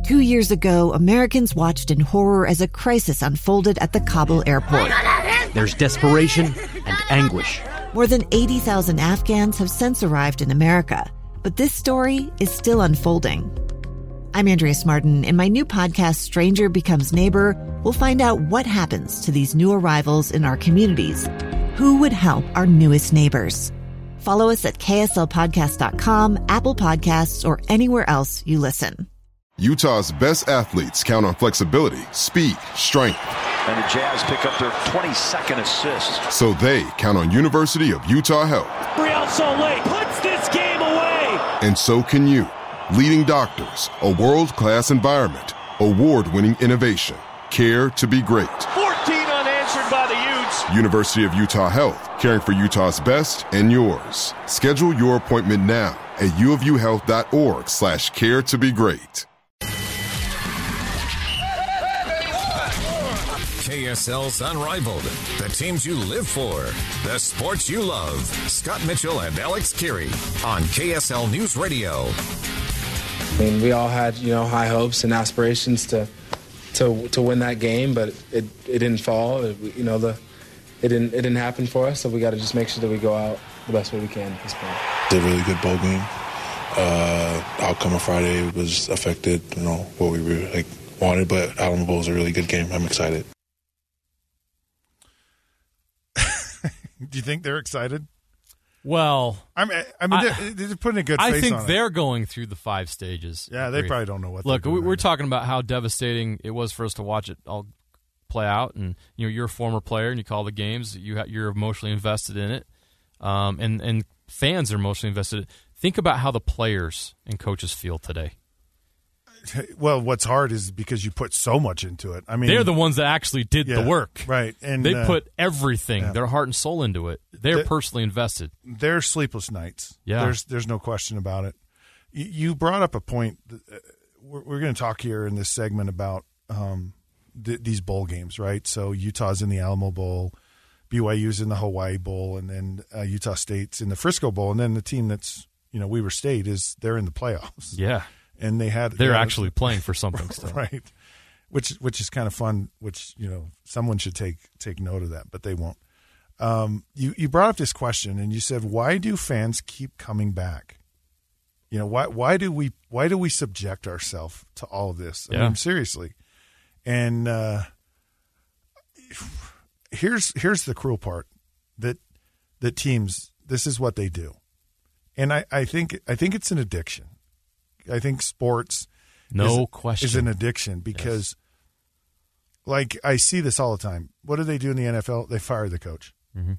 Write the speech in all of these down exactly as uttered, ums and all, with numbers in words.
Two years ago, Americans watched in horror as a crisis unfolded at the Kabul airport. There's desperation and anguish. More than eighty thousand Afghans have since arrived in America, but this story is still unfolding. I'm Andrea Martin. In my new podcast, Stranger Becomes Neighbor, we'll find out what happens to these new arrivals in our communities. Who would help our newest neighbors? Follow us at K S L podcast dot com, Apple Podcasts, or anywhere else you listen. Utah's best athletes count on flexibility, speed, strength. And the Jazz pick up their twenty-second assist. So they count on University of Utah Health. Real Salt Lake puts this game away. And so can you. Leading doctors, a world-class environment, award-winning innovation, care to be great. fourteen unanswered by the Utes. University of Utah Health, caring for Utah's best and yours. Schedule your appointment now at uofuhealth.org slash care to be great. K S L's Unrivaled, the teams you live for, the sports you love. Scott Mitchell and Alex Keary on K S L News Radio. I mean, we all had, you know, high hopes and aspirations to to to win that game, but it, it didn't fall. It, you know, the it didn't it didn't happen for us. So we got to just make sure that we go out the best way we can at this point. It's a really good bowl game. Uh, outcome of Friday was affected, you know, what we were like wanted, but Alamo Bowl is a really good game. I'm excited. Do you think they're excited? Well, I mean, I mean, they're, they're putting a good face on it. I think they're going through the five stages. Yeah, they probably don't know what. Look, they're doing we're talking about how devastating it was for us to watch it all play out, and you know, you're a former player and you call the games. You ha- you're emotionally invested in it, um, and and fans are emotionally invested. Think about how the players and coaches feel today. Well, what's hard is because you put so much into it. I mean, they're the ones that actually did yeah, the work, right? And they uh, put everything, yeah. their heart and soul into it. They're the, personally invested. They're sleepless nights. Yeah, there's there's no question about it. You, you brought up a point. That, uh, we're, we're going to talk here in this segment about um, th- these bowl games, right? So Utah's in the Alamo Bowl, B Y U's in the Hawaii Bowl, and then uh, Utah State's in the Frisco Bowl, and then the team that's you know Weber State is they're in the playoffs. Yeah. And they had they're you know, actually playing for something still, right? Which which is kind of fun. Which you know someone should take take note of that, but they won't. Um, you you brought up this question, and you said, why do fans keep coming back? You know why why do we why do we subject ourselves to all of this? I yeah. mean, seriously. And uh, here's here's the cruel part that that teams this is what they do, and I, I think I think it's an addiction. I think sports no is, question. is an addiction because, yes. like, I see this all the time. What do they do in the N F L? They fire the coach, mm-hmm.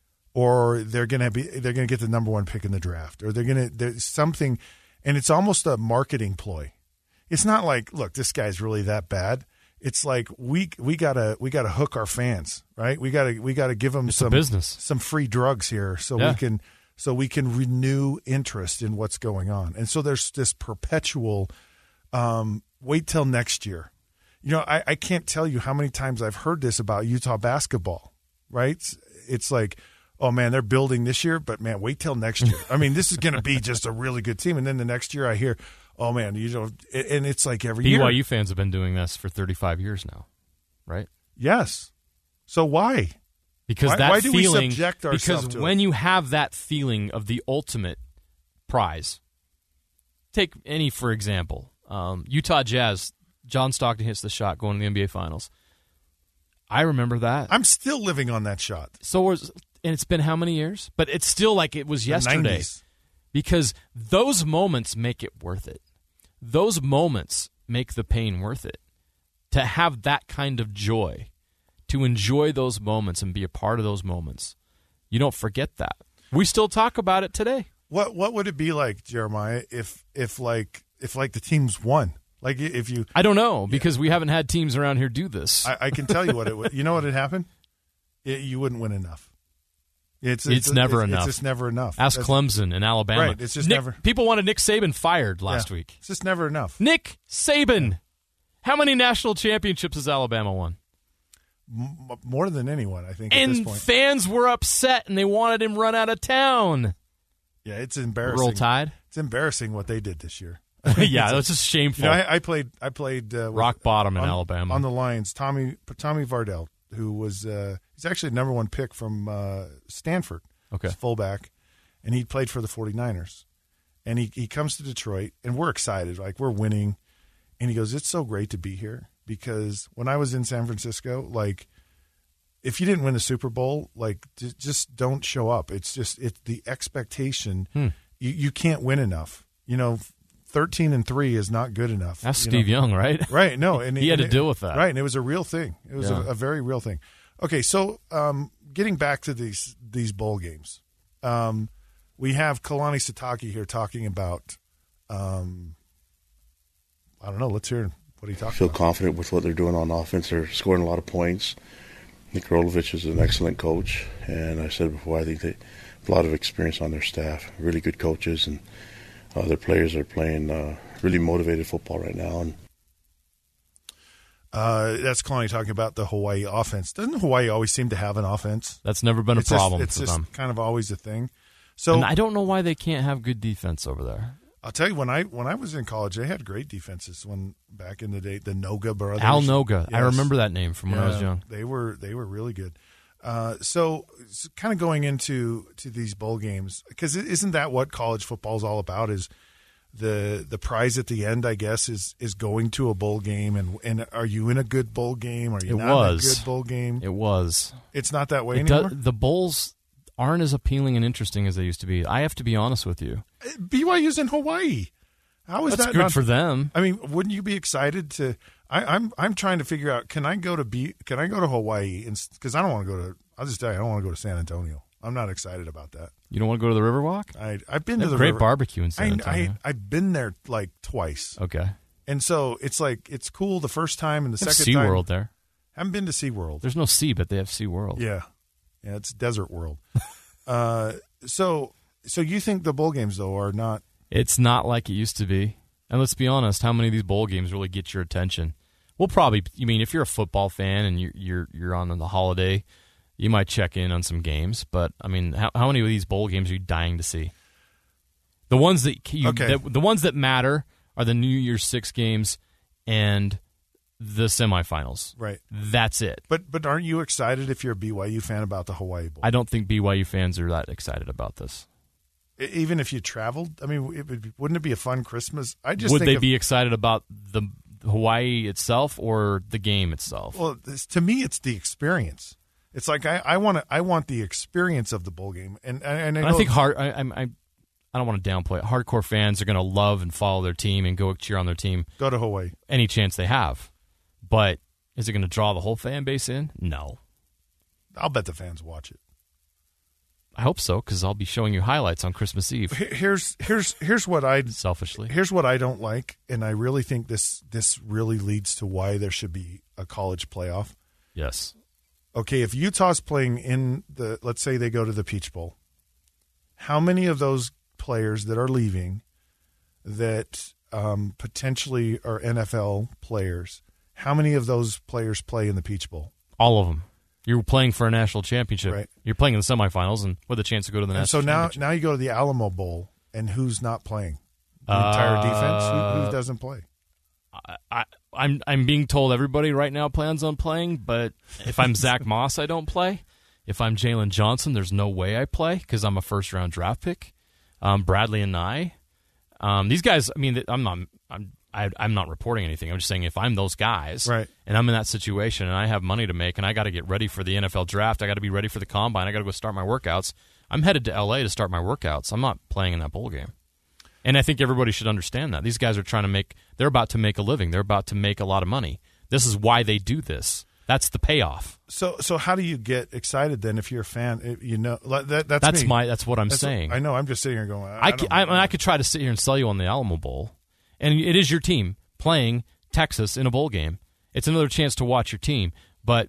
or they're gonna be they're gonna get the number one pick in the draft, or they're gonna there's something, and it's almost a marketing ploy. It's not like, look, this guy's really that bad. It's like we we gotta we gotta hook our fans, right? We gotta we gotta give them it's some a business. some free drugs here, so yeah. we can. So we can renew interest in what's going on. And so there's this perpetual um, wait till next year. You know, I, I can't tell you how many times I've heard this about Utah basketball, right? It's, it's like, oh, man, they're building this year, but, man, wait till next year. I mean, this is going to be just a really good team. And then the next year I hear, oh, man, you know, and it's like every B Y U year. B Y U fans have been doing this for thirty-five years now, right? Yes. So why? Because why, that why do feeling, we subject ourselves because to when it? you have that feeling of the ultimate prize, take any for example, um, Utah Jazz, John Stockton hits the shot going to the N B A Finals. I remember that. I'm still living on that shot. So was, and it's been how many years? But it's still like it was the yesterday. nineties. Because those moments make it worth it. Those moments make the pain worth it. To have that kind of joy. To enjoy those moments and be a part of those moments. You don't forget that. We still talk about it today. What what would it be like, Jeremiah, if if like if like the teams won? Like if you I don't know, because yeah. we haven't had teams around here do this. I, I can tell you what it would you know what would happen? It, you wouldn't win enough. It's it's, it's never it's, enough. It's just never enough. Ask That's, Clemson and Alabama. Right, it's just Nick, never people wanted Nick Saban fired last yeah, week. It's just never enough. Nick Saban. How many national championships has Alabama won? M- more than anyone, I think, and at this point. Fans were upset, and they wanted him run out of town. Yeah, it's embarrassing. Roll Tide. It's embarrassing what they did this year. yeah, that's just shameful. You know, I, I played. I played uh, with, rock bottom in on, Alabama on the Lions. Tommy Tommy Vardell, who was uh, he's actually the number one pick from uh, Stanford. Okay, he's fullback, and he played for the forty-niners. And he he comes to Detroit, and we're excited, like we're winning. And he goes, "It's so great to be here because when I was in San Francisco, like." If you didn't win the Super Bowl, like just don't show up. It's just it's the expectation. Hmm. You you can't win enough. You know, thirteen and three is not good enough. That's you Steve know? Young, right? Right. No, and he had and to it, deal with that, right? And it was a real thing. It was yeah. a, a very real thing. Okay, so um, getting back to these these bowl games, um, we have Kalani Sitake here talking about. Um, I don't know. Let's hear what he talks. I feel about. confident with what they're doing on offense. They're scoring a lot of points. Nick Rolovich is an excellent coach, and I said before, I think they have a lot of experience on their staff, really good coaches, and uh, their players are playing uh, really motivated football right now. And uh, that's Kalani talking about the Hawaii offense. Doesn't Hawaii always seem to have an offense? That's never been a it's problem just, for it's them. It's just kind of always a thing. So and I don't know why they can't have good defense over there. I'll tell you, when I when I was in college, they had great defenses. When back in the day, the Noga brothers, Al Noga, yes. I remember that name from when yeah, I was young. They were they were really good. Uh, so, so, kind of going into to these bowl games, because isn't that what college football is all about? Is the the prize at the end? I guess is is going to a bowl game, and and are you in a good bowl game? Are you it not was. in a good bowl game? It was. It's not that way it anymore. Does, the bowls aren't as appealing and interesting as they used to be. I have to be honest with you. B Y U's in Hawaii. How is That's that good not, for them? I mean, wouldn't you be excited to? I, I'm I'm trying to figure out. Can I go to be? Can I go to Hawaii? Because I don't want to go to. I'll just tell you, I don't want to go to San Antonio. I'm not excited about that. You don't want to go to the Riverwalk? I I've been they to the great river. barbecue in San Antonio. I, I I've been there like twice. Okay. And so it's like it's cool the first time and the they have second time. SeaWorld there. Haven't been to SeaWorld. There's no sea, but they have SeaWorld. Yeah, yeah, it's Desert World. uh, so so you think the bowl games though are not? It's not like it used to be. And let's be honest, how many of these bowl games really get your attention? We'll probably, you mean, if you're a football fan and you're you're, you're on the holiday, you might check in on some games. But I mean, how, how many of these bowl games are you dying to see? The ones that you, okay. that, the ones that matter are the New Year's Six games and the semifinals. Right. That's it. But but aren't you excited if you're a B Y U fan about the Hawaii Bowl? I don't think B Y U fans are that excited about this. Even if you traveled, I mean, it would, wouldn't it be a fun Christmas? I just would think they of, be excited about the Hawaii itself or the game itself? Well, this, to me, it's the experience. It's like I, I want to, I want the experience of the bowl game, and and, and I, and I think hard. I, I I don't want to downplay it. Hardcore fans are going to love and follow their team and go cheer on their team. Go to Hawaii any chance they have, but is it going to draw the whole fan base in? No. I'll bet the fans watch it. I hope so, because I'll be showing you highlights on Christmas Eve. Here's here's here's what I selfishly here's what I don't like, and I really think this this really leads to why there should be a college playoff. Yes. Okay, if Utah's playing in the, let's say they go to the Peach Bowl, how many of those players that are leaving that um, potentially are N F L players, how many of those players play in the Peach Bowl? All of them. You're playing for a national championship. Right. You're playing in the semifinals and with a chance to go to the and national so now, championship. now you go to the Alamo Bowl, and who's not playing? The uh, entire defense? Who, who doesn't play? I, I, I'm I'm being told everybody right now plans on playing, but if I'm Zach Moss, I don't play. If I'm Jalen Johnson, there's no way I play because I'm a first-round draft pick. Um, Bradley and I, um, these guys. I mean, I'm not. I'm. I, I'm not reporting anything. I'm just saying if I'm those guys, right, and I'm in that situation, and I have money to make, and I got to get ready for the N F L draft, I got to be ready for the combine, I got to go start my workouts. I'm headed to L A to start my workouts. I'm not playing in that bowl game. And I think everybody should understand that. These guys are trying to make, they're about to make a living. They're about to make a lot of money. This is why they do this. That's the payoff. So so how do you get excited then if you're a fan? You know, that, that's That's me. my, that's what I'm that's saying. What, I know, I'm just sitting here going, I, I, I, could, I, I could try to sit here and sell you on the Alamo Bowl. And it is your team playing Texas in a bowl game. It's another chance to watch your team. But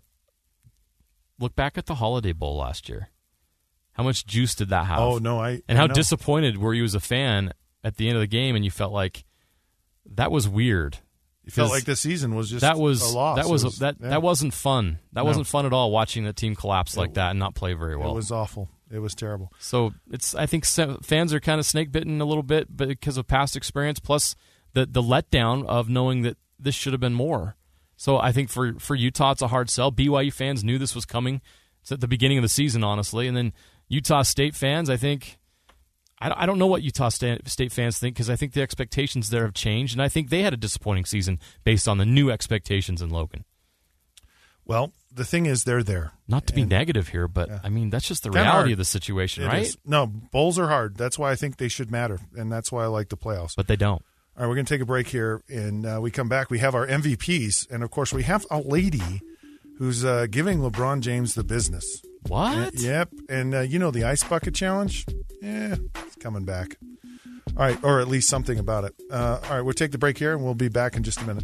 look back at the Holiday Bowl last year. How much juice did that have? Oh, no, I And I how know. disappointed were you as a fan at the end of the game, and you felt like that was weird. You felt like the season was just that was, a loss. That was, was that yeah. that wasn't fun. That No. wasn't fun at all, watching the team collapse like It- that and not play very well. It was awful. It was terrible. So it's I think se- fans are kind of snake bitten a little bit because of past experience. Plus, the the letdown of knowing that this should have been more. So I think for, for Utah, it's a hard sell. B Y U fans knew this was coming. It's at the beginning of the season, honestly. And then Utah State fans, I think, I, I don't know what Utah State, State fans think, because I think the expectations there have changed, and I think they had a disappointing season based on the new expectations in Logan. Well, the thing is, they're there. Not to be and, negative here, but, yeah. I mean, that's just the Kinda reality hard. of the situation, It right? is. No, bowls are hard. That's why I think they should matter, and that's why I like the playoffs. But they don't. All right, we're going to take a break here, and uh, we come back. We have our M V Ps, and, of course, we have a lady who's uh, giving LeBron James the business. What? And, yep, and uh, you know the Ice Bucket Challenge? Yeah, it's coming back. All right, or at least something about it. Uh, all right, we'll take the break here, and we'll be back in just a minute.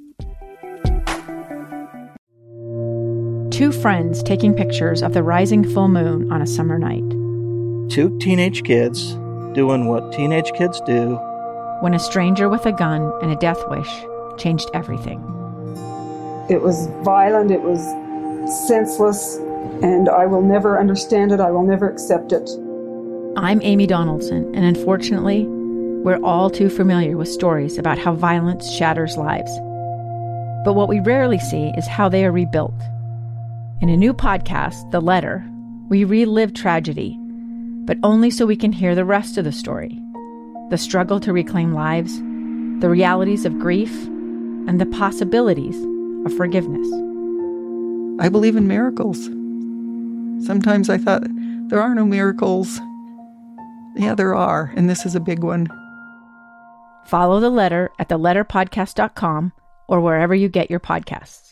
Two friends taking pictures of the rising full moon on a summer night. Two teenage kids doing what teenage kids do. When a stranger with a gun and a death wish changed everything. It was violent, it was senseless, and I will never understand it, I will never accept it. I'm Amy Donaldson, and unfortunately, we're all too familiar with stories about how violence shatters lives. But what we rarely see is how they are rebuilt. In a new podcast, The Letter, we relive tragedy, but only so we can hear the rest of the story. The struggle to reclaim lives, the realities of grief, and the possibilities of forgiveness. I believe in miracles. Sometimes I thought, there are no miracles. Yeah, there are, and this is a big one. Follow The Letter at the letter podcast dot com or wherever you get your podcasts.